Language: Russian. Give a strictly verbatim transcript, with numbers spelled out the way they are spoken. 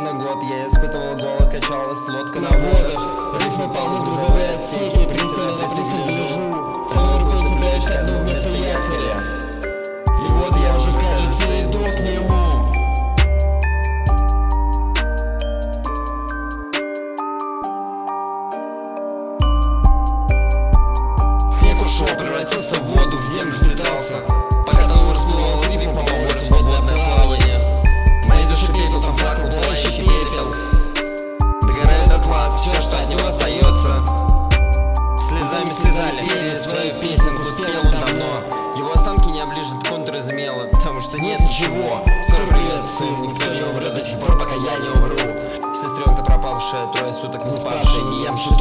Словно год я испытывал голод, качалась лодка на водах. Рифмы полны грузовые отсеки, приседая присыпь лежу. Второй рукой цепляешь кону вместо якоря. И вот я уже, кажется, иду к нему. Снег ушел, превратился в воду, в землю впитался. Пока давно расплывалось рифмом, по-моему, свободное плавание. В моей душе пепел, там плакал пылающий пепел. Догорает дотла все, что от него остается. Слезами слезали, пели свою песенку, спел он давно. Его останки не оближут контуры замело, потому что нет ничего. Скоро привет, сын, никто не умрет до тех пор, пока я не умру. Сестренка пропавшая, трое суток не спавшая, не емшая